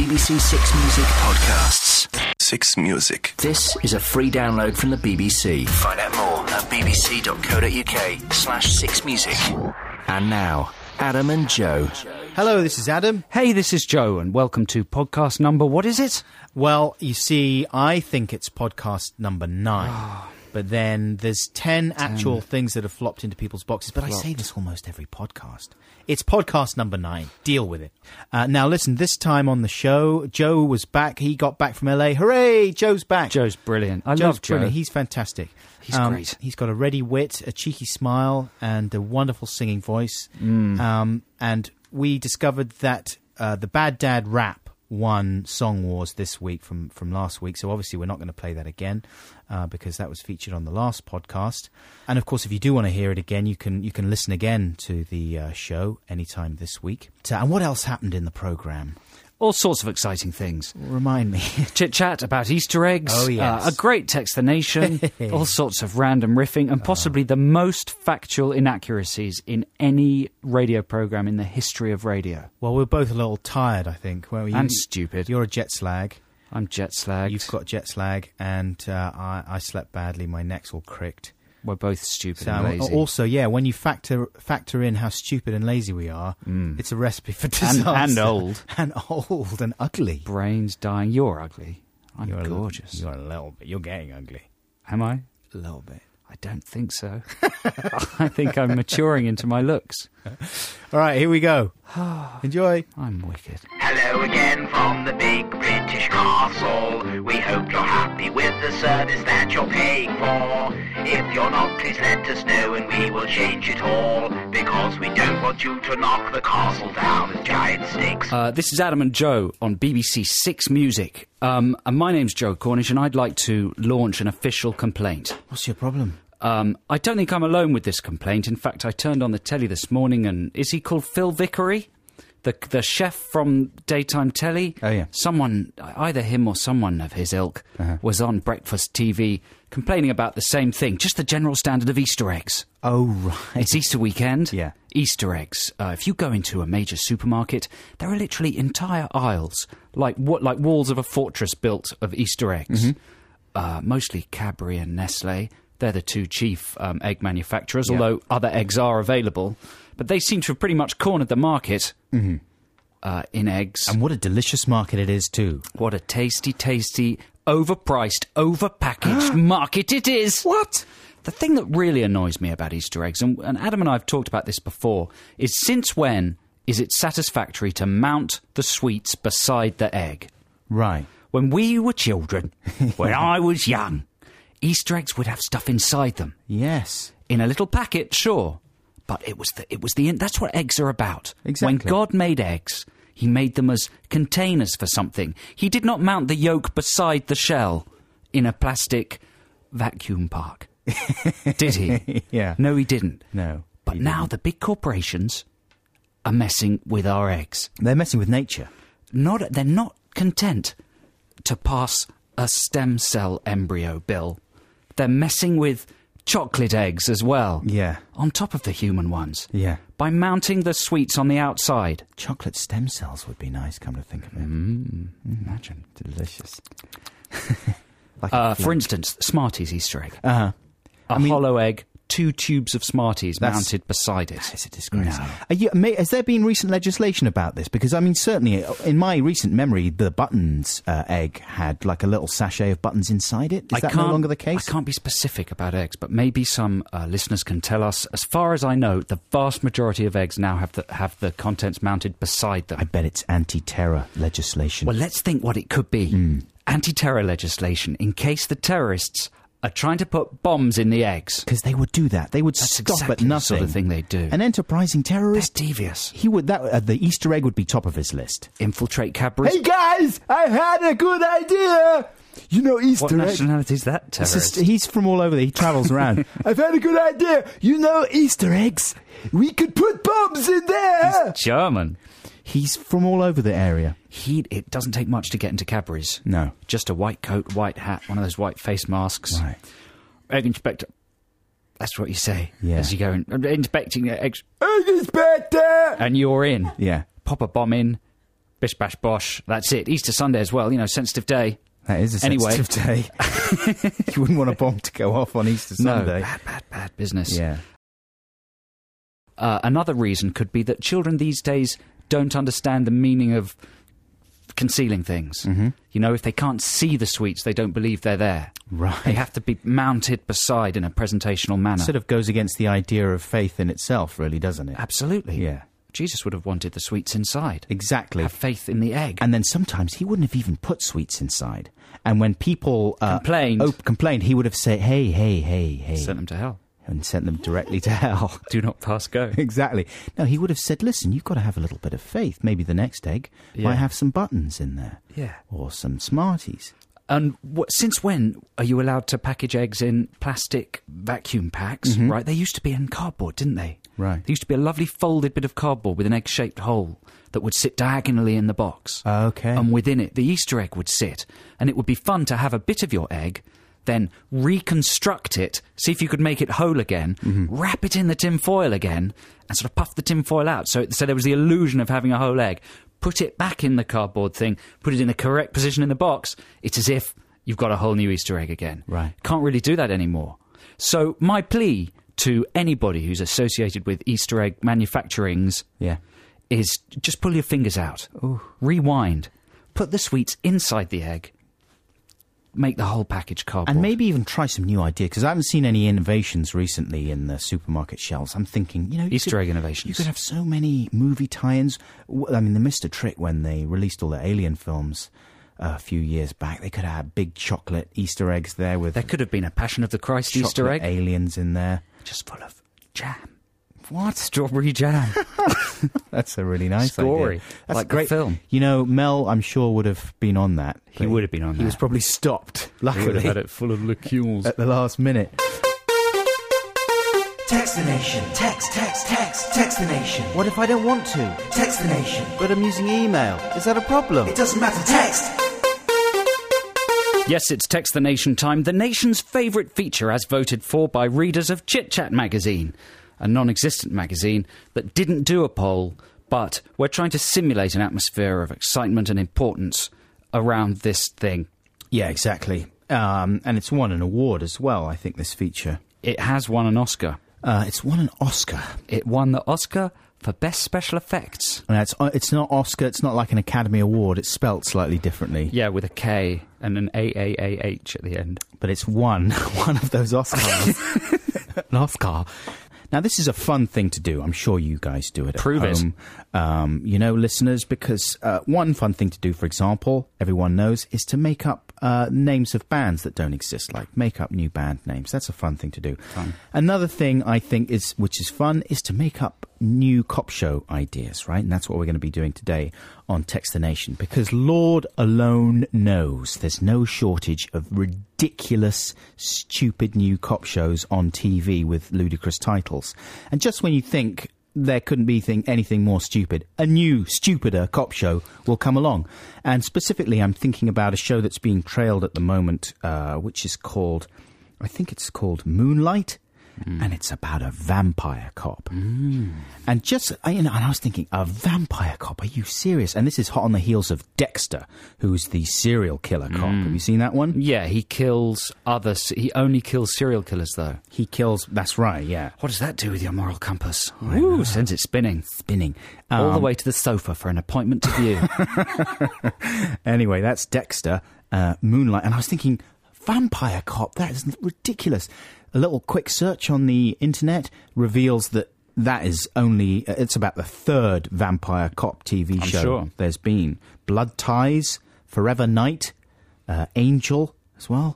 BBC Six Music podcasts. Six Music. This is a free download from the BBC. Find out more at bbc.co.uk/sixmusic. And now, Adam and Joe. Hello, this is Adam. Hey, this is Joe, and welcome to podcast number, what is it? Well, you see, I think it's podcast number 9. But then there's 10 actual things that have flopped into people's boxes. But I say this almost every podcast. It's podcast number 9. Deal with it. Now, listen, this time on the show, Joe was back. He got back from LA. Hooray! Joe's back. Joe's brilliant. I love Joe. Brilliant. He's fantastic. He's great. He's got a ready wit, a cheeky smile, and a wonderful singing voice. And we discovered that the Bad Dad Rap won Song Wars this week from last week, so obviously we're not going to play that again because that was featured on the last podcast. And of course, if you do want to hear it again, you can listen again to the show anytime this week. And what else happened in the programme? All sorts of exciting things. Remind me. Chit-chat about Easter eggs. Oh, yes. A great Text the Nation. All sorts of random riffing. And possibly the most factual inaccuracies in any radio programme in the history of radio. Well, we're both a little tired, I think. Well, and stupid. You're a jet slag. I'm jet slagged. You've got jet slag. And I slept badly. My neck's all cricked. We're both stupid and lazy. Also, yeah, when you factor in how stupid and lazy we are, it's a recipe for disaster. And old. And old and ugly. Brains dying. You're ugly. You're gorgeous. You're a little bit. You're getting ugly. Am I? A little bit. I don't think so. I think I'm maturing into my looks. All right, here we go. Enjoy. I'm wicked. Hello again from the big British castle. We hope you're happy with the service that you're paying for. If you're not, please let us know and we will change it all. Because we don't want you to knock the castle down with giant sticks. This is Adam and Joe on BBC Six Music. And my name's Joe Cornish, and I'd like to launch an official complaint. What's your problem? I don't think I'm alone with this complaint. In fact, I turned on the telly this morning, and is he called Phil Vickery? The chef from daytime telly? Oh, yeah. Someone, either him or someone of his ilk, was on breakfast TV complaining about the same thing, just the general standard of Easter eggs. Oh, right. It's Easter weekend. Yeah. Easter eggs. If you go into a major supermarket, there are literally entire aisles, like walls of a fortress built of Easter eggs. Mostly Cadbury and Nestle. They're the two chief egg manufacturers, although other eggs are available. But they seem to have pretty much cornered the market in eggs. And what a delicious market it is, too. What a tasty, tasty, overpriced, overpackaged market it is. What? The thing that really annoys me about Easter eggs, and Adam and I have talked about this before, is since when is it satisfactory to mount the sweets beside the egg? Right. When we were children, when I was young, Easter eggs would have stuff inside them. Yes. In a little packet, sure. But that's what eggs are about. Exactly. When God made eggs, he made them as containers for something. He did not mount the yolk beside the shell in a plastic vacuum park. Did he? Yeah. No, he didn't. No. But now the big corporations are messing with our eggs. They're messing with nature. They're not content to pass a stem cell embryo bill. They're messing with chocolate eggs as well. Yeah. On top of the human ones. Yeah. By mounting the sweets on the outside. Chocolate stem cells would be nice, come to think of it. Imagine. Delicious. For instance, Smarties Easter egg. Uh-huh. A hollow egg, 2 tubes of Smarties mounted beside it. It's a disgrace. No. Has there been recent legislation about this? Because, I mean, certainly, in my recent memory, the Buttons egg had, like, a little sachet of buttons inside it. Is that no longer the case? I can't be specific about eggs, but maybe some listeners can tell us. As far as I know, the vast majority of eggs now have the contents mounted beside them. I bet it's anti-terror legislation. Well, let's think what it could be. Anti-terror legislation, in case the terrorists are trying to put bombs in the eggs. Because they would do that. They would That's stop exactly at nothing. The sort of thing they do. An enterprising terrorist. They're devious. He would. The Easter egg would be top of his list. Infiltrate Cadbury's. Hey guys, I had a good idea. You know Easter What egg. nationality is that terrorist? He's from all over. He travels around. I've had a good idea. You know Easter eggs. We could put bombs in there. He's German. He's from all over the area. It doesn't take much to get into Cadbury's. No. Just a white coat, white hat, one of those white face masks. Right. Egg inspector. That's what you say as you go in. Inspecting eggs. Egg inspector! And you're in. Yeah. Pop a bomb in. Bish bash bosh. That's it. Easter Sunday as well. sensitive day. That is a sensitive day. You wouldn't want a bomb to go off on Easter Sunday. No, bad business. Yeah. Another reason could be that children these days don't understand the meaning of concealing things. If they can't see the sweets, they don't believe they're there. Right. They have to be mounted beside in a presentational manner. Sort of goes against the idea of faith in itself, really, doesn't it? Absolutely. Yeah. Jesus would have wanted the sweets inside. Exactly. Have faith in the egg. And then sometimes he wouldn't have even put sweets inside. And when people complained, he would have said, hey. Sent them to hell. And sent them directly to hell. Do not pass go. Exactly. No, he would have said, listen, you've got to have a little bit of faith. Maybe the next egg might have some buttons in there. Yeah. Or some Smarties. And since when are you allowed to package eggs in plastic vacuum packs, right? They used to be in cardboard, didn't they? Right. There used to be a lovely folded bit of cardboard with an egg-shaped hole that would sit diagonally in the box. Okay. And within it, the Easter egg would sit. And it would be fun to have a bit of your egg, then reconstruct it, see if you could make it whole again, wrap it in the tin foil again, and sort of puff the tin foil out. So there was the illusion of having a whole egg. Put it back in the cardboard thing, put it in the correct position in the box. It's as if you've got a whole new Easter egg again. Right. Can't really do that anymore. So my plea to anybody who's associated with Easter egg manufacturings is just pull your fingers out. Ooh. Rewind. Put the sweets inside the egg. Make the whole package cardboard. And maybe even try some new idea, because I haven't seen any innovations recently in the supermarket shelves. I'm thinking, Easter egg innovations. You could have so many movie tie-ins. I mean, they missed a trick when they released all the Alien films a few years back. They could have big chocolate Easter eggs there with... There could have been a Passion of the Christ Easter egg. aliens in there. Just full of jam. What? Strawberry jam. That's a really nice story. idea. That's like a great film. Mel, I'm sure, would have been on that. He would have been on that. He was probably stopped, luckily. He would have had it full of liqueurs. At the last minute. Text the nation. Text the nation. What if I don't want to? Text the nation. But I'm using email. Is that a problem? It doesn't matter. Text. Yes, it's Text the Nation time, the nation's favourite feature as voted for by readers of Chit Chat magazine, a non-existent magazine that didn't do a poll, but we're trying to simulate an atmosphere of excitement and importance around this thing. Yeah, exactly. And it's won an award as well, I think, this feature. It has won an Oscar. It's won an Oscar. It won the Oscar for Best Special Effects. And it's not Oscar, it's not like an Academy Award, it's spelt slightly differently. Yeah, with a K and an AAAH at the end. But it's one of those Oscars. An Oscar. Now, this is a fun thing to do. I'm sure you guys do it at Prove home. Listeners, because one fun thing to do, for example, everyone knows, is to make up names of bands that don't exist, like make up new band names. That's a fun thing to do. Fun. Another thing I think which is fun, is to make up new cop show ideas, right? And that's what we're going to be doing today on Text the Nation, because Lord alone knows there's no shortage of ridiculous, stupid new cop shows on TV with ludicrous titles. And just when you think there couldn't be anything more stupid, a new, stupider cop show will come along. And specifically, I'm thinking about a show that's being trailed at the moment, which is called, I think it's called Moonlight. And it's about a vampire cop. And and I was thinking, a vampire cop? Are you serious? And this is hot on the heels of Dexter, who's the serial killer cop. Have you seen that one? Yeah, he kills others. He only kills serial killers, though. He kills, that's right, yeah. What does that do with your moral compass? Ooh, sends it spinning. All the way to the sofa for an appointment to view. Anyway, that's Dexter, Moonlight. And I was thinking, vampire cop, that is ridiculous. A little quick search on the internet reveals that is only... it's about the third vampire cop TV show sure. there's been. Blood Ties, Forever Night, Angel as well.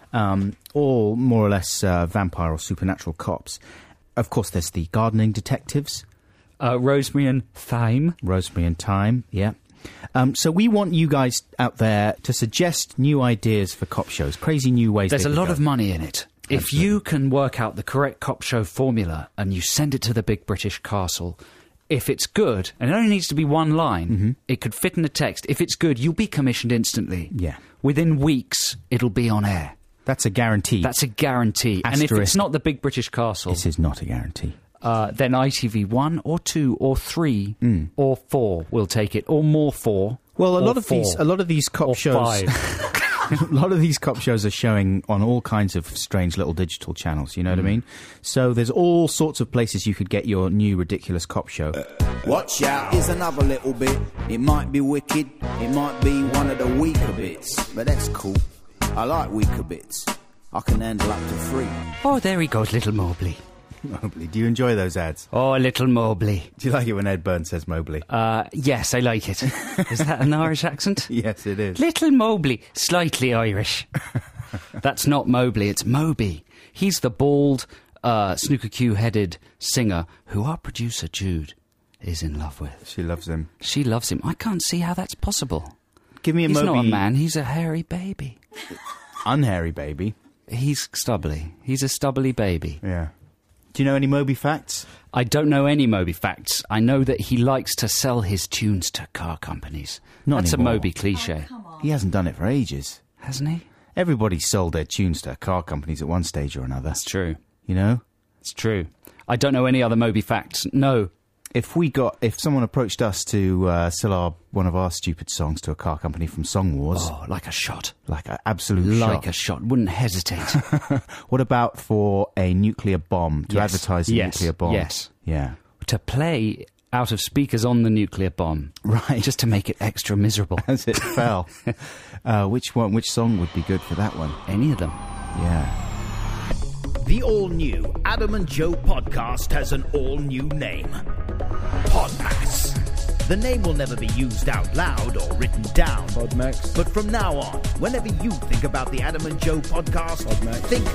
All more or less vampire or supernatural cops. Of course, there's the Gardening Detectives. Rosemary and Thyme. Rosemary and Thyme, yeah. So we want you guys out there to suggest new ideas for cop shows, crazy new ways. There's a lot of money in it. If you can work out the correct cop show formula and you send it to the Big British Castle, if it's good, and it only needs to be one line, it could fit in the text. If it's good, you'll be commissioned instantly. Yeah. Within weeks, it'll be on air. That's a guarantee. That's a guarantee. Asterisk. And if it's not the Big British Castle... This is not a guarantee. then ITV1 or 2 or 3 or 4 will take it, or more 4. Well, a or lot of 4, these cop or shows, 5. a lot of these cop shows are showing on all kinds of strange little digital channels. You know what I mean? So there's all sorts of places you could get your new ridiculous cop show. Watch out, here's another little bit. It might be wicked, it might be one of the weaker bits, but that's cool. I like weaker bits. I can handle up to 3. Oh, there he goes, little Mobley. Mobley, do you enjoy those ads? Oh, little Mobley. Do you like it when Ed Byrne says Mobley? Yes, I like it. Is that an Irish accent? Yes, it is. Little Mobley, slightly Irish. That's not Mobley, it's Moby. He's the bald, snooker cue-headed singer who our producer, Jude, is in love with. She loves him. She loves him. I can't see how that's possible. Give me a He's Moby. not a man, he's a hairy baby. Unhairy baby. He's stubbly. He's a stubbly baby. Yeah. Do you know any Moby facts? I don't know any Moby facts. I know that he likes to sell his tunes to car companies. Not That's anymore. a Moby cliche. He hasn't done it for ages. Hasn't he? Everybody's sold their tunes to car companies at one stage or another. That's true. You know? It's true. I don't know any other Moby facts. No. If someone approached us to sell one of our stupid songs to a car company from Song Wars, Oh, like a shot. like an absolute Like shot. a shot. Wouldn't hesitate. What about for a nuclear bomb, to Yes. advertise a Yes. nuclear bomb? Yes. Yeah. To play out of speakers on the nuclear bomb. Right. Just to make it extra miserable. As it fell. Which song would be good for that one? Any of them. Yeah. The all-new Adam and Joe podcast has an all-new name. Podmax. The name will never be used out loud or written down. Podmax. But from now on, whenever you think about the Adam and Joe podcast, think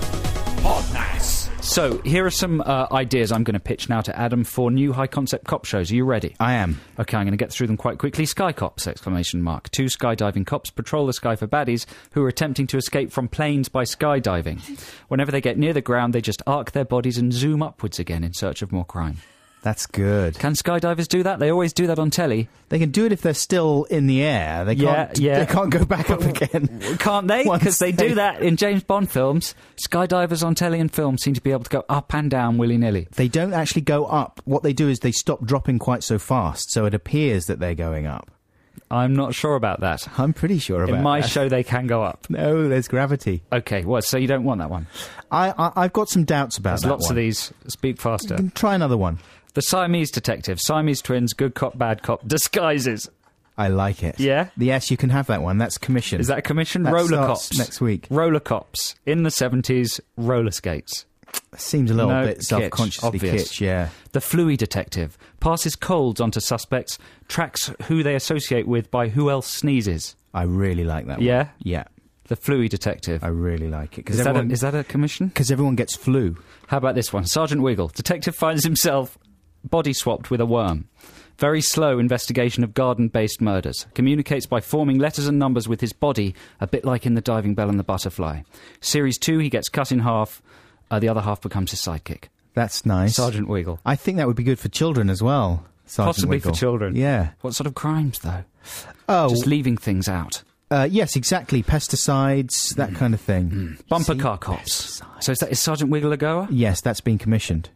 Podmax. So, here are some ideas I'm going to pitch now to Adam for new high-concept cop shows. Are you ready? I am. Okay, I'm going to get through them quite quickly. Sky Cops! 2 skydiving cops patrol the sky for baddies who are attempting to escape from planes by skydiving. Whenever they get near the ground, they just arc their bodies and zoom upwards again in search of more crime. That's good. Can skydivers do that? They always do that on telly. They can do it if they're still in the air. They can't. Yeah. They can't go back up again. Can't they? Once Because they do that in James Bond films. Skydivers on telly and film seem to be able to go up and down willy-nilly. They don't actually go up. What they do is they stop dropping quite so fast, so it appears that they're going up. I'm not sure about that. I'm pretty sure about In my that. show, they can go up. No, there's gravity. Okay, well, so you don't want that one. I've got some doubts about There's that lots one. of these. Speak faster. Try another one. The Siamese Detective. Siamese twins, good cop, bad cop, disguises. I like it. Yeah? Yes, you can have that one. That's commission. Is that a commission? That Roller starts cops. next week. Roller cops. In the 70s, roller skates. Seems a little No, bit kitsch, self-consciously obvious. kitsch, yeah. The Fluey Detective. Passes colds onto suspects, tracks who they associate with by who else sneezes. I really like that Yeah? one. Yeah? The Fluey Detective. I really like it. Is that a commission? Because everyone gets flu. How about this one? Sergeant Wiggle. Detective finds himself body swapped with a worm. Very slow investigation of garden-based murders. Communicates by forming letters and numbers with his body, a bit like in The Diving Bell and the Butterfly. Series 2, he gets cut in half. The other half becomes his sidekick. That's nice. Sergeant Wiggle. I think that would be good for children as well. Sergeant Possibly Wiggle. for children. Yeah. What sort of crimes, though? Oh, Just leaving things out. yes, exactly. Pesticides, that kind of thing. Bumper See? car cops. So is Sergeant Wiggle a goer? Yes, that's been commissioned.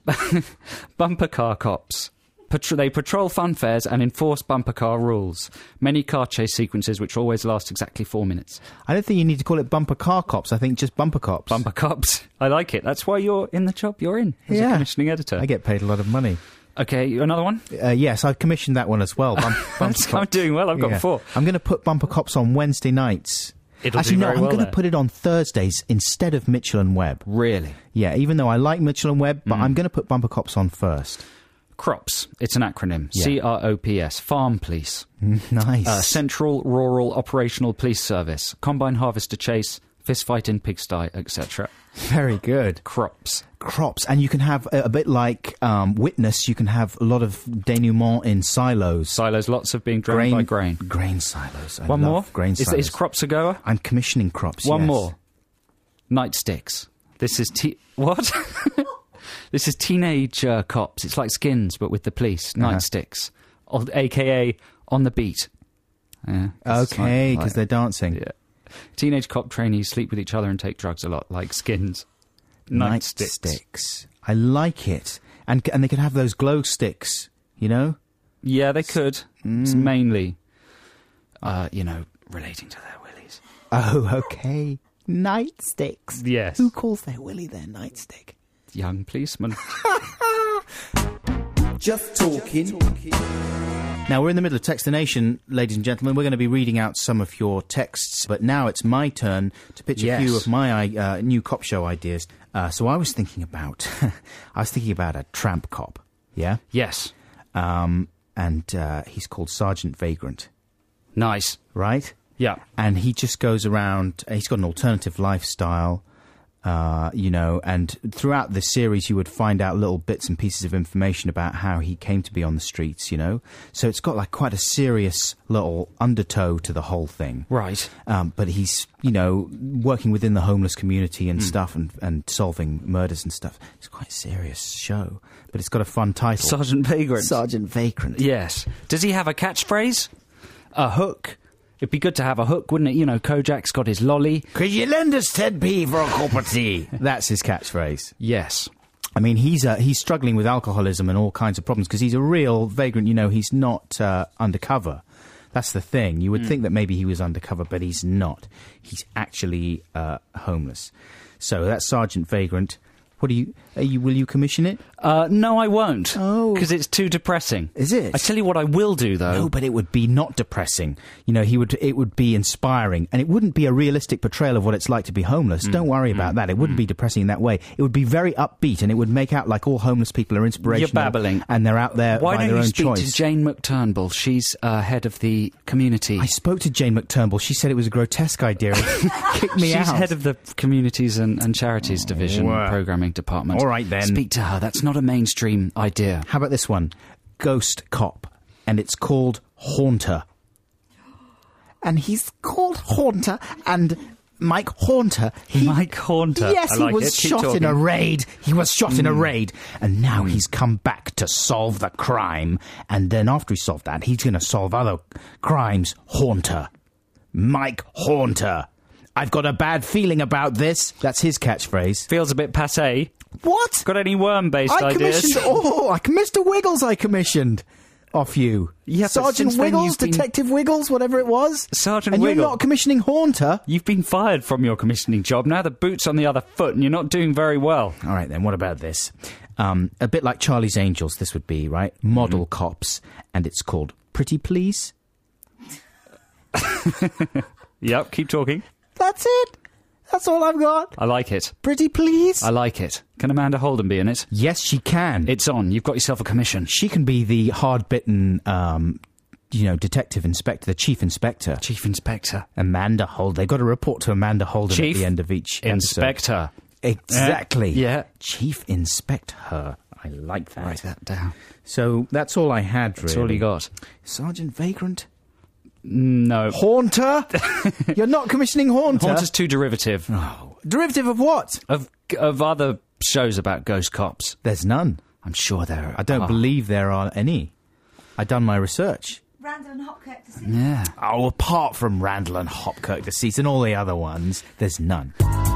Bumper car cops. They patrol fun fairs and enforce bumper car rules. Many car chase sequences which always last exactly 4 minutes. I don't think you need to call it bumper car cops. I think just bumper cops. Bumper cops. I like it. That's why you're in the job you're in as a commissioning editor. I get paid a lot of money. Okay, another one? Yes, I've commissioned that one as well. Bumper I'm cops. doing well. I've got 4. I'm going to put bumper cops on Wednesday nights. It'll Actually, do no, very I'm well going to there. put it on Thursdays instead of Mitchell and Webb. Really? Yeah, even though I like Mitchell and Webb, but I'm going to put bumper cops on first. CROPS. It's an acronym. Yeah. CROPS. Farm Police. Nice. Central Rural Operational Police Service. Combine Harvester Chase. Fistfight in Pigsty, etc. Very good. CROPS. Crops, and you can have a bit like Witness. You can have a lot of denouement in silos. Silos, lots of being driven by grain. Grain silos. I One love more? Grain silos. Is CROPS a goer? I'm commissioning crops. One yes. more. Nightsticks. This is what? This is teenage cops. It's like Skins, but with the police. Nightsticks, a.k.a. On the Beat. Yeah, Okay, because they're dancing. yeah. Teenage cop trainees sleep with each other and take drugs a lot, like Skins. Nightsticks. Nightsticks. I like it. And they can have those glow sticks, you know? Yeah, they could. It's mainly, relating to their willies. Oh, okay. Nightsticks. Yes. Who calls their willy their nightstick? Young policeman. Just talking. Now, we're in the middle of Text the Nation, ladies and gentlemen. We're going to be reading out some of your texts, but now it's my turn to pitch a few of my new cop show ideas. So I was thinking about a tramp cop, yeah? Yes. And he's called Sergeant Vagrant, Nice. right? Yeah. And he just goes around, he's got an alternative lifestyle, and throughout the series you would find out little bits and pieces of information about how he came to be on the streets, you know? So it's got like quite a serious little undertow to the whole thing. Right. But he's, working within the homeless community and stuff and solving murders and stuff. It's quite a serious show, but it's got a fun title. Sergeant Vagrant. Sergeant Vagrant. Yes. Does he have a catchphrase? A hook? It'd be good to have a hook, wouldn't it? Kojak's got his lolly. Could you lend us 10p for a cup of tea? That's his catchphrase. Yes. I mean, he's struggling with alcoholism and all kinds of problems because he's a real vagrant. He's not undercover. That's the thing. You would think that maybe he was undercover, but he's not. He's actually homeless. So that's Sergeant Vagrant. Will you commission it? No, I won't. Oh. Because it's too depressing. Is it? I tell you what I will do, though. No, but it would be not depressing. It would be inspiring, and it wouldn't be a realistic portrayal of what it's like to be homeless. Don't worry about that. It wouldn't be depressing in that way. It would be very upbeat, and it would make out like all homeless people are inspirational. You're babbling. And they're out there Why by their don't own you speak choice. to Jane McTurnbull? She's head of the community. I spoke to Jane McTurnbull. She said it was a grotesque idea. Kicked me out. She's head of the communities and charities division, programming department. All right, then. Speak to her. That's not a mainstream idea. How about this one? Ghost Cop. And it's called Haunter. And he's called Haunter, and Mike Haunter. Mike Haunter. Yes, I like he was it. Keep shot in talking. a raid. He was shot in a raid. And now he's come back to solve the crime. And then after he solved that, he's going to solve other crimes. Haunter. Mike Haunter. I've got a bad feeling about this. That's his catchphrase. Feels a bit passé. What? Got any worm-based I ideas? commissioned... Mr. Wiggles I commissioned off you. Yeah, but Sergeant since then Wiggles, you've been- Detective Wiggles, whatever it was. Sergeant and Wiggle. you're not commissioning Haunter. You've been fired from your commissioning job. Now the boot's on the other foot and you're not doing very well. All right, then, what about this? A bit like Charlie's Angels, this would be, right? Model cops, and it's called Pretty Please. Yep, keep talking. That's it. That's all I've got. I like it. Pretty Please. I like it. Can Amanda Holden be in it? Yes, she can. It's on. You've got yourself a commission. She can be the hard-bitten, detective inspector, the chief inspector. Chief Inspector. Amanda Holden. They've got to report to Amanda Holden Chief at the end of each episode. Inspector. Exactly. Yeah. Chief Inspector. I like that. Write that down. So that's all I had, really. That's all you got. Sergeant Vagrant? No. Haunter? You're not commissioning Haunter? Haunter's too derivative. Oh. Derivative of what? Of other shows about ghost cops. There's none. I'm sure there are. I don't believe there are any. I've done my research. Randall and Hopkirk to see. Yeah. Oh, apart from Randall and Hopkirk Deceased and all the other ones, there's none.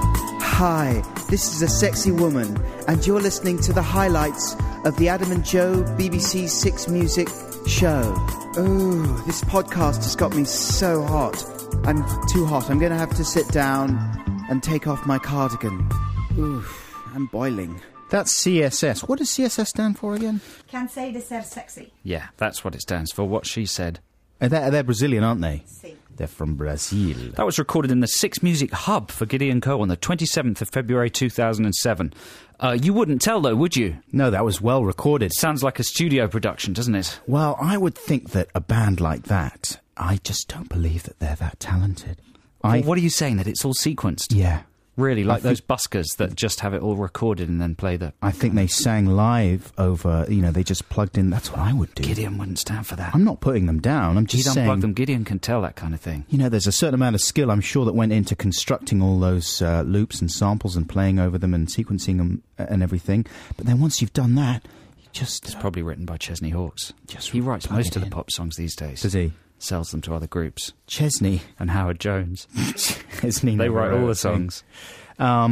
Hi, this is a sexy woman, and you're listening to the highlights of the Adam and Joe BBC Six Music show. Ooh, this podcast has got me so hot. I'm too hot. I'm going to have to sit down and take off my cardigan. Ooh, I'm boiling. That's CSS. What does CSS stand for again? Cansei de ser sexy. Yeah, that's what it stands for, what she said. They're Brazilian, aren't they? See. They're from Brazil. That was recorded in the Six Music Hub for Gideon Co. on the 27th of February 2007. You wouldn't tell, though, would you? No, that was well recorded. Sounds like a studio production, doesn't it? Well, I would think that a band like that, I just don't believe that they're that talented. What are you saying, that it's all sequenced? Yeah. Really, like those buskers that just have it all recorded and then play the... I think they sang live over, they just plugged in. That's what I would do. Gideon wouldn't stand for that. I'm not putting them down. I'm just He'd saying... unplug them. Gideon can tell that kind of thing. There's a certain amount of skill, I'm sure, that went into constructing all those loops and samples and playing over them and sequencing them and everything. But then once you've done that, you just... It's probably written by Chesney Hawkes. Just he writes plug most it of the in. pop songs these days. Does he? Sells them to other groups. Chesney. And Howard Jones. Chesney They never write all wrote the a thing. songs.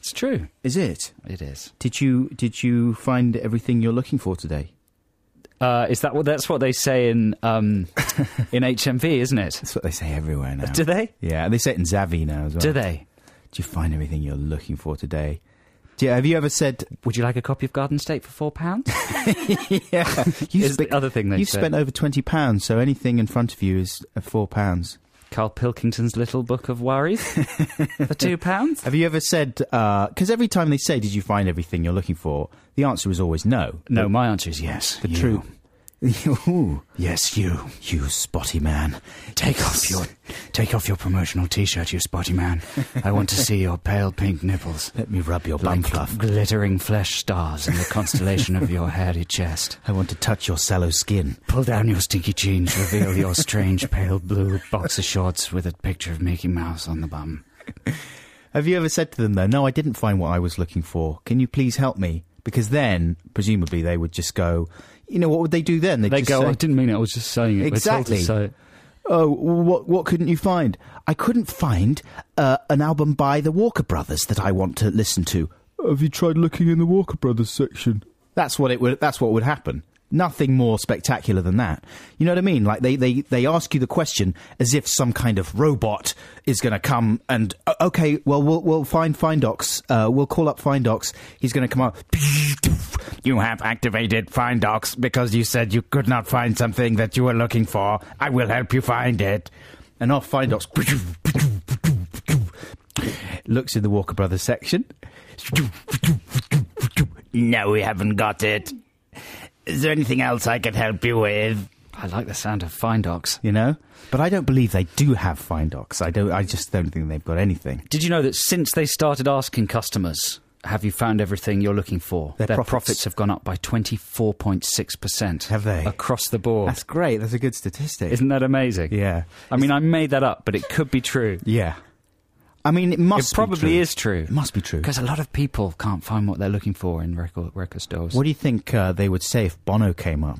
It's true. Is it? It is. Did you find everything you're looking for today? Is that what? That's what they say in HMV, isn't it? That's what they say everywhere now. Do they? Yeah, they say it in Zavi now as well. Do they? Did you find everything you're looking for today? Have you ever said, "Would you like a copy of Garden State for £4?" Yeah, Is the other thing they you've say. spent over £20, so anything in front of you is £4. Carl Pilkington's Little Book of Worries for £2. Have you ever said? Because every time they say, "Did you find everything you're looking for?" the answer is always no. No, my answer is yes. The you. truth. Ooh. Yes, you spotty man. Take off your promotional T-shirt, you spotty man. I want to see your pale pink nipples. Let me rub your bum fluff. Glittering flesh stars in the constellation of your hairy chest. I want to touch your sallow skin. Pull down your stinky jeans, reveal your strange pale blue boxer shorts with a picture of Mickey Mouse on the bum. Have you ever said to them, though, "No, I didn't find what I was looking for. Can you please help me?" Because then, presumably, they would just go, what would they do then? They just go, say, "I didn't mean it, I was just saying it." Exactly. We're told to say it. "Oh, what couldn't you find?" "I couldn't find an album by the Walker Brothers that I want to listen to." "Have you tried looking in the Walker Brothers section?" That's what would happen. Nothing more spectacular than that. You know what I mean? Like they ask you the question as if some kind of robot is going to come and okay, well we'll find Findocs. We'll call up Findocs. He's going to come out. "You have activated Findocs because you said you could not find something that you were looking for. I will help you find it." And off Findocs looks in the Walker Brothers section. "No, we haven't got it. Is there anything else I could help you with?" I like the sound of Findocs. But I don't believe they do have Findocs. I just don't think they've got anything. Did you know that since they started asking customers, "Have you found everything you're looking for?" Their their profits profits have gone up by 24.6%. Have they? Across the board. That's great. That's a good statistic. Isn't that amazing? Yeah. I mean, I made that up, but it could be true. Yeah. I mean, it must It probably be true. is true. It must be true. Because a lot of people can't find what they're looking for in record stores. What do you think they would say if Bono came up?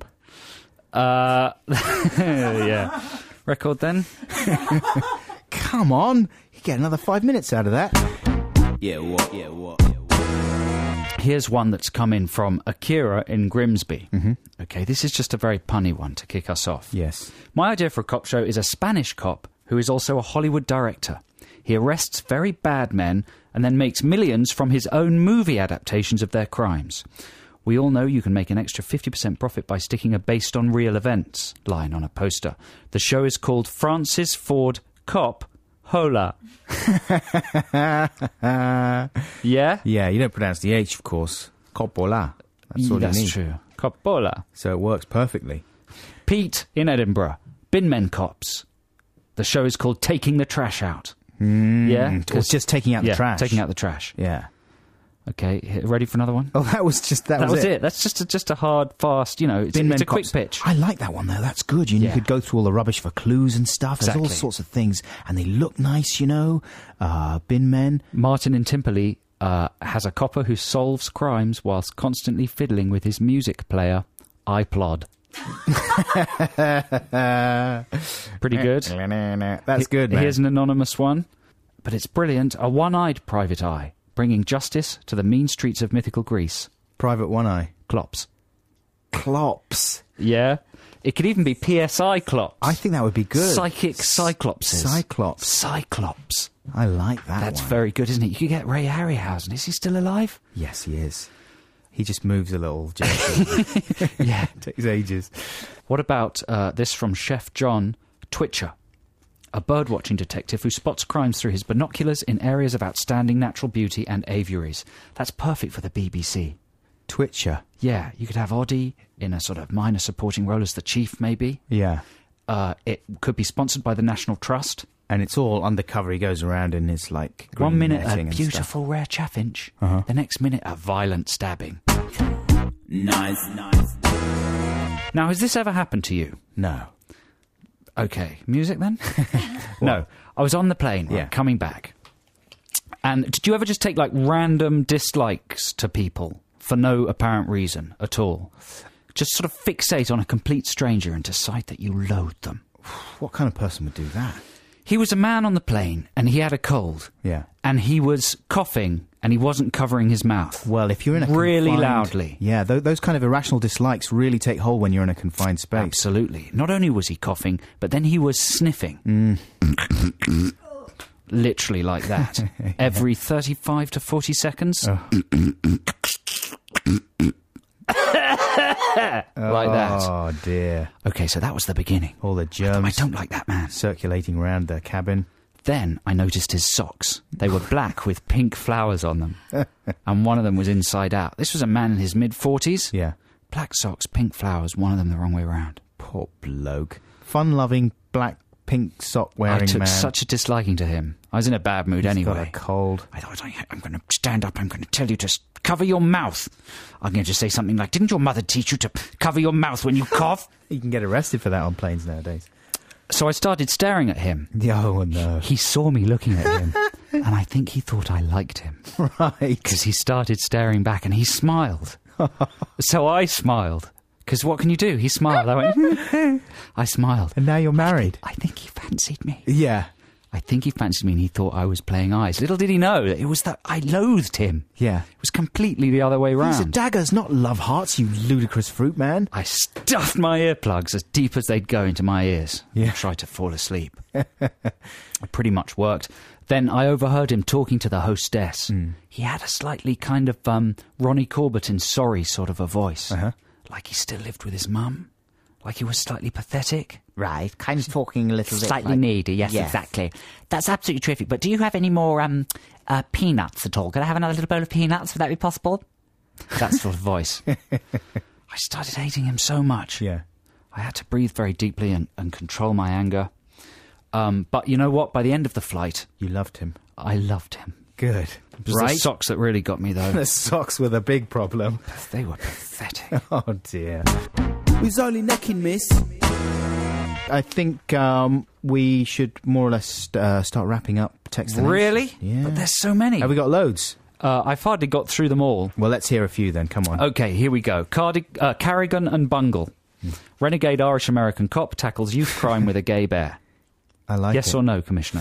Yeah. Record then? Come on. You get another 5 minutes out of that. Yeah, what? Here's one that's come in from Akira in Grimsby. Mm-hmm. Okay, this is just a very punny one to kick us off. Yes. My idea for a cop show is a Spanish cop who is also a Hollywood director. He arrests very bad men and then makes millions from his own movie adaptations of their crimes. We all know you can make an extra 50% profit by sticking a "based on real events" line on a poster. The show is called Francis Ford Cop Hola. Yeah? Yeah, you don't pronounce the H, of course. Coppola. That's all you need. That's true. Coppola. So it works perfectly. Pete in Edinburgh. Bin Men Cops. The show is called Taking the Trash Out. Yeah? Or just taking out the trash. Taking out the trash. Yeah. Okay, ready for another one? Oh, that was it. That was it. That's just a hard, fast, it's a quick pitch. I like that one, though. That's good. You could go through all the rubbish for clues and stuff. Exactly. There's all sorts of things. And they look nice, Bin men. Martin in Timperley has a copper who solves crimes whilst constantly fiddling with his music player, iPlod. Pretty good. That's good, man. Here's an anonymous one, but it's brilliant. A one-eyed private eye, bringing justice to the mean streets of mythical Greece. Private One Eye. Klops. Klops. Yeah. It could even be PSI Klops. I think that would be good. Psychic Cyclopses. Cyclops. I like that That's one. very good, isn't it? You could get Ray Harryhausen. Is he still alive? Yes, he is. He just moves a little. Yeah. Takes ages. What about this from Chef John Twitcher? A birdwatching detective who spots crimes through his binoculars in areas of outstanding natural beauty and aviaries. That's perfect for the BBC. Twitcher. Yeah, you could have Oddie in a sort of minor supporting role as the chief, maybe. Yeah. It could be sponsored by the National Trust. And it's all undercover. He goes around in his, green 1 minute a netting and beautiful rare chaffinch. Uh-huh. The next minute a violent stabbing. Nice. Now, has this ever happened to you? stuff. No. Okay, music then? No, I was on the plane, right, Yeah. coming back. And did you ever just take, random dislikes to people for no apparent reason at all? Just sort of fixate on a complete stranger and decide that you loathe them. What kind of person would do that? He was a man on the plane, and he had a cold. Yeah. And he was coughing and he wasn't covering his mouth. Well, if you're in a really confined- loudly. Yeah, those kind of irrational dislikes really take hold when you're in a confined space. Absolutely. Not only was he coughing, but then he was sniffing. Literally like that. Every 35 to 40 seconds. Like that. Oh, dear. Okay, so that was the beginning. All the germs I don't like that man. circulating around the cabin. Then I noticed his socks. They were black with pink flowers on them. And one of them was inside out. This was a man in his mid-40s. Yeah. Black socks, pink flowers, one of them the wrong way around. Poor bloke. Fun-loving, black, pink sock-wearing I took man. such a disliking to him. I was in a bad mood He's anyway. got a cold. I thought, I'm going to stand up, I'm going to tell you to cover your mouth. I'm going to say something like, didn't your mother teach you to cover your mouth when you cough? You can get arrested for that on planes nowadays. So I started staring at him. Oh, no. He saw me looking at him, and I think he thought I liked him. Right. Because he started staring back, and he smiled. So I smiled. Because what can you do? He smiled. I went, I smiled. And now you're married. I think he fancied me. Yeah. I think he fancied me and he thought I was playing eyes. Little did he know that it was that I loathed him. Yeah. It was completely the other way round. These are daggers, not love hearts, you ludicrous fruit man. I stuffed my earplugs as deep as they'd go into my ears Yeah. and tried to fall asleep. It pretty much worked. Then I overheard him talking to the hostess. He had a slightly kind of Ronnie Corbett Sorry sort of a voice. Uh-huh. Like he still lived with his mum. Like he was slightly pathetic. Right, kind of talking a little bit Slightly like... needy, yes, Yes. exactly. That's absolutely terrific. But do you have any more peanuts at all? Could I have another little bowl of peanuts? Would that be possible? That sort of voice. I started hating him so much. Yeah. I had to breathe very deeply and control my anger. But you know what? By the end of the flight, You loved him. I loved him. Good. It was the socks that really got me, though. The socks were the big problem. They were pathetic. Oh, dear. Who's only necking, miss? I think we should more or less start wrapping up text. Really? Yeah. But there's so many. Have we got loads? I've hardly got through them all. Well, let's hear a few then. Come on. Okay, here we go. Carrigan and Bungle. Renegade Irish-American cop tackles youth crime with a gay bear. I like Yes it. or no, Commissioner?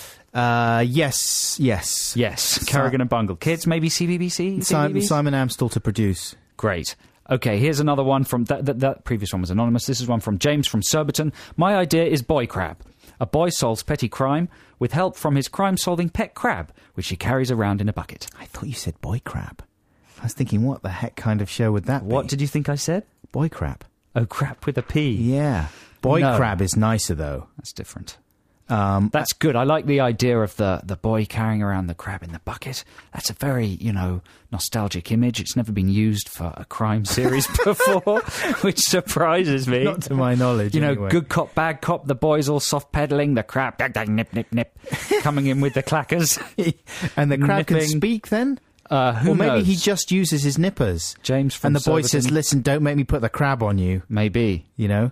Yes. Yes. Carrigan and Bungle. Kids, maybe CBBC? Simon Amstel to produce. Great. Okay, here's another one from... That previous one was anonymous. This is one from James from Surbiton. My idea is Boy Crab. A boy solves petty crime with help from his crime-solving pet crab, which he carries around in a bucket. I thought you said Boy Crab. I was thinking, what the heck kind of show would that be? What did you think I said? Boy Crab. Oh, crap with a P. Yeah. Boy No. Crab is nicer, though. That's different. That's good. I like the idea of the boy carrying around the crab in the bucket. That's a very, nostalgic image. It's never been used for a crime series before, which surprises me. Not to my knowledge, anyway. Good cop, bad cop, the boy's all soft pedaling, the crab, nip, nip, nip, coming in with the clackers. And the crab can Nipping. speak then? Who Or maybe knows? he just uses his nippers. James from And the boy Surbiton. says, listen, don't make me put the crab on you. Maybe.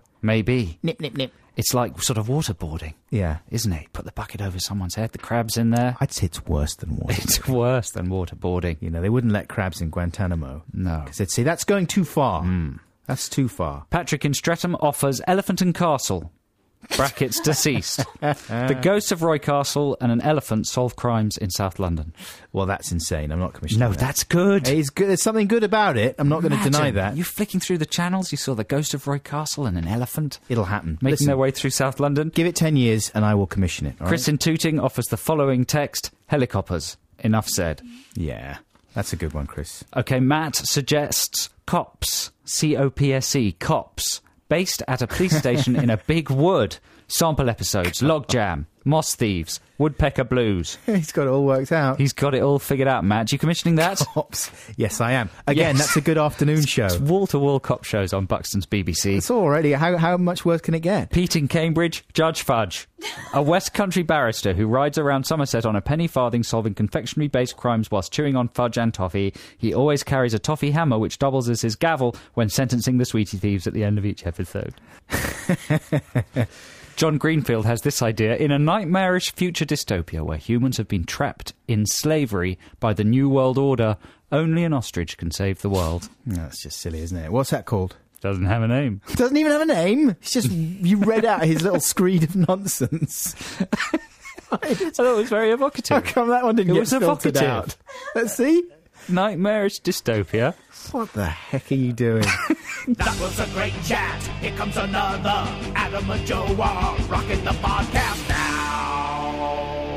Maybe. Nip, nip, nip. It's like sort of waterboarding, Yeah. isn't it? Put the bucket over someone's head, the crab's in there. I'd say it's worse than water. It's worse than waterboarding. They wouldn't let crabs in Guantanamo. No. Because they'd say, that's going too far. That's too far. Patrick in Streatham offers Elephant and Castle. Brackets deceased. The ghosts of Roy Castle and an elephant solve crimes in South London. Well, that's insane. I'm not commissioning No, that. that's good. It's good. There's something good about it. I'm not going to deny Imagine that. You flicking through the channels, you saw the ghost of Roy Castle and an elephant It'll happen. making Listen, their way through South London. give it 10 years and I will commission it. all Chris right? in Tooting offers the following text. Helicopters. Enough said. Yeah. That's a good one, Chris. Okay, Matt suggests Cops. C-O-P-S-E. Cops. Based at a police station in a big wood. Sample episodes. Logjam. Moss Thieves. Woodpecker Blues. He's got it all worked out. He's got it all figured out, Matt. You commissioning that? Cops. Yes, I am. Again, Yes. that's a good afternoon show. It's wall-to-wall cop shows on Buxton's BBC. It's already. How much worse can it get? Pete in Cambridge, Judge Fudge. A West Country barrister who rides around Somerset on a penny farthing solving confectionery-based crimes whilst chewing on fudge and toffee. He always carries a toffee hammer which doubles as his gavel when sentencing the sweetie thieves at the end of each episode. John Greenfield has this idea. In a nightmarish future dystopia where humans have been trapped in slavery by the New World Order, only an ostrich can save the world. That's just silly, isn't it? What's that called? Doesn't have a name. Doesn't even have a name. It's just you read out his little screed of nonsense. I thought it was very evocative. How come that one didn't It get was filtered evocative. out? Let's see. Nightmarish dystopia. What the heck are you doing? That was a great chat. Here comes another. Adam and Joe are rocking the podcast now.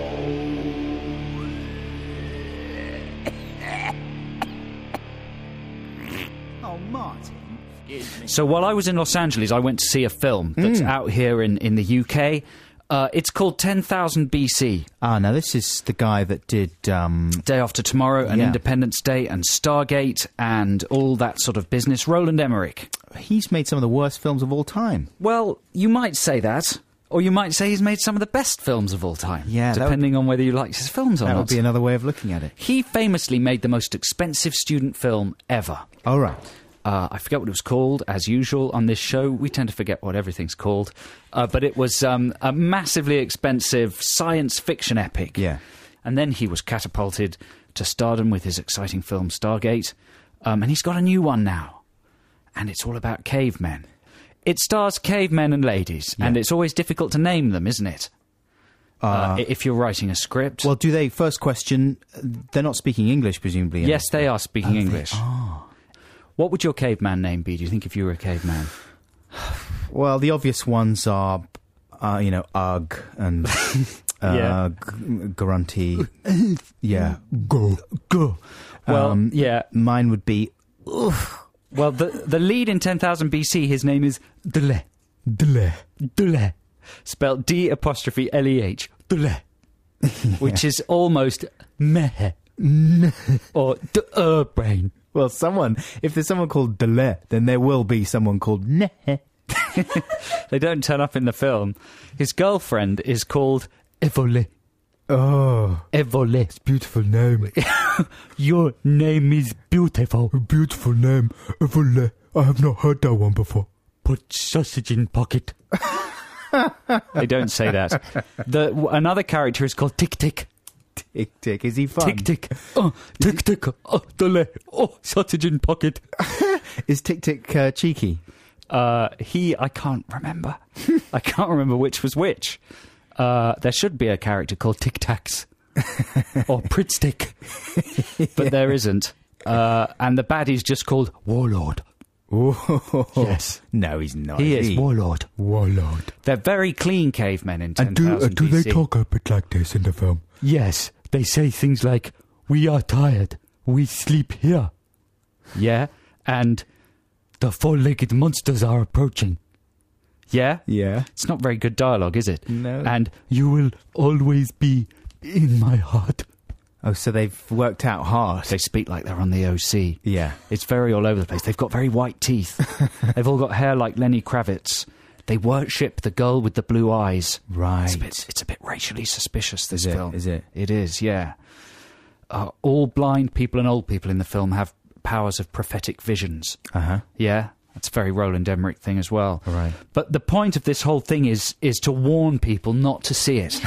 Oh, Martin. So while I was in Los Angeles, I went to see a film that's out here in the UK. It's called 10,000 BC. Now this is the guy that did... Day After Tomorrow and Independence Day and Stargate and all that sort of business. Roland Emmerich. He's made some of the worst films of all time. Well, you might say that. Or you might say he's made some of the best films of all time. Yeah, depending on whether you like his films or not. That would be another way of looking at it. He famously made the most expensive student film ever. All right. I forget what it was called. As usual on this show, we tend to forget what everything's called. But it was a massively expensive science fiction epic. Yeah. And then he was catapulted to stardom with his exciting film Stargate. And he's got a new one now. And it's all about cavemen. It stars cavemen and ladies. Yeah. And it's always difficult to name them, isn't it? If you're writing a script. Well, do they... First question, they're not speaking English, presumably. Yes, they are speaking English. What would your caveman name be, do you think, if you were a caveman? Well, the obvious ones are, Ugg and Grunty. Yeah. Go. Well, yeah. Mine would be... Well, the lead in 10,000 BC, his name is Dule. Spelled D''Leh. Dule. Which is almost meh. Or brain. Well, if there's someone called Dele, then there will be someone called Neh. They don't turn up in the film. His girlfriend is called Evole. Oh. Evole. It's a beautiful name. Your name is beautiful. A beautiful name. Evole. I have not heard that one before. Put sausage in pocket. They don't say that. Another character is called Tick Tick. Tick Tick, is he fun? Tick Tick, Tick Tick, Dole, sausage in pocket. Is Tick Tick cheeky? I can't remember. I can't remember which was which. There should be a character called Tic Tacs or Pritstick, but there isn't. And the baddie's just called Warlord. Oh, yes. No, he's not. He is Warlord. Warlord. They're very clean cavemen in 10,000 And do BC. they talk a bit like this in the film? Yes, they say things like, "We are tired, we sleep here." Yeah, and the four-legged monsters are approaching. Yeah? Yeah. It's not very good dialogue, is it? No. And you will always be in my heart. Oh, so they've worked out hard. They speak like they're on the OC. Yeah. It's very all over the place. They've got very white teeth. They've all got hair like Lenny Kravitz. They worship the girl with the blue eyes. Right. It's a bit racially suspicious, this film. Is it? It is, yeah. All blind people and old people in the film have powers of prophetic visions. Uh-huh. Yeah? That's a very Roland Emmerich thing as well. Right. But the point of this whole thing is to warn people not to see it.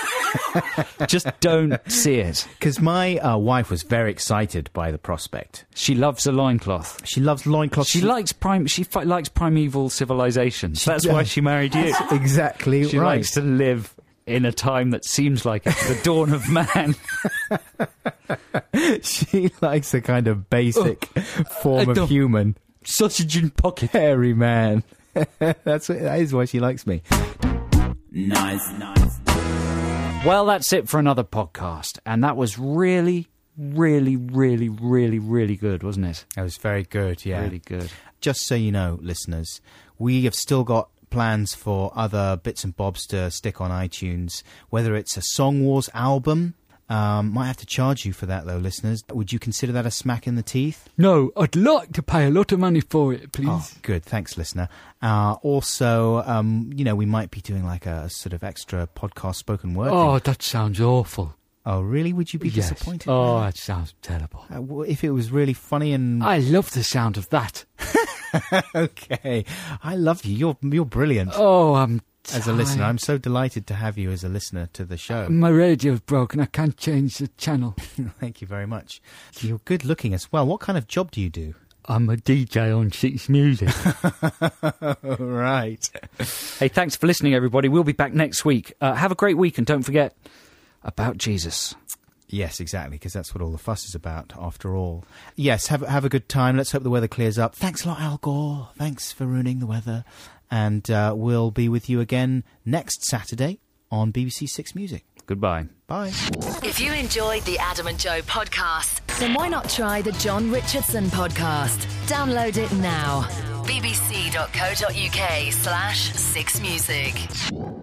Just don't see it. Because my wife was very excited by the prospect. She loves a loincloth. She loves loincloths. She likes primeval civilizations. That's why she married you. That's exactly She right. likes to live in a time that seems like it's the dawn of man. She likes a kind of basic form of human. Sausage in pocket. Hairy man. That is why she likes me. Nice. Well, that's it for another podcast. And that was really, really, really, really, really good, wasn't it? That was very good, yeah. Really good. Just so you know, listeners, we have still got plans for other bits and bobs to stick on iTunes, whether it's a Song Wars album. Might have to charge you for that, though, listeners. Would you consider that a smack in the teeth? No, I'd like to pay a lot of money for it, please. Oh, good. Thanks, listener. Also, we might be doing like a sort of extra podcast spoken word Oh, thing. that sounds awful. Oh, really? Would you be Yes. disappointed? Oh, that sounds terrible. If it was really funny and... I love the sound of that. Okay. I love you. You're brilliant. Oh, I'm as a listener. I'm so delighted to have you as a listener to the show. My radio's broken. I can't change the channel. Thank you very much. You're good looking as well. What kind of job do you do? I'm a DJ on Six Music. Right. Hey, thanks for listening, everybody. We'll be back next week. Have a great week, and don't forget about Jesus. Yes, exactly, because that's what all the fuss is about, after all. Yes, have a good time. Let's hope the weather clears up. Thanks a lot, Al Gore. Thanks for ruining the weather. And we'll be with you again next Saturday on BBC Six Music. Goodbye. Bye. If you enjoyed the Adam and Joe podcast, then why not try the John Richardson podcast? Download it now. bbc.co.uk/6music.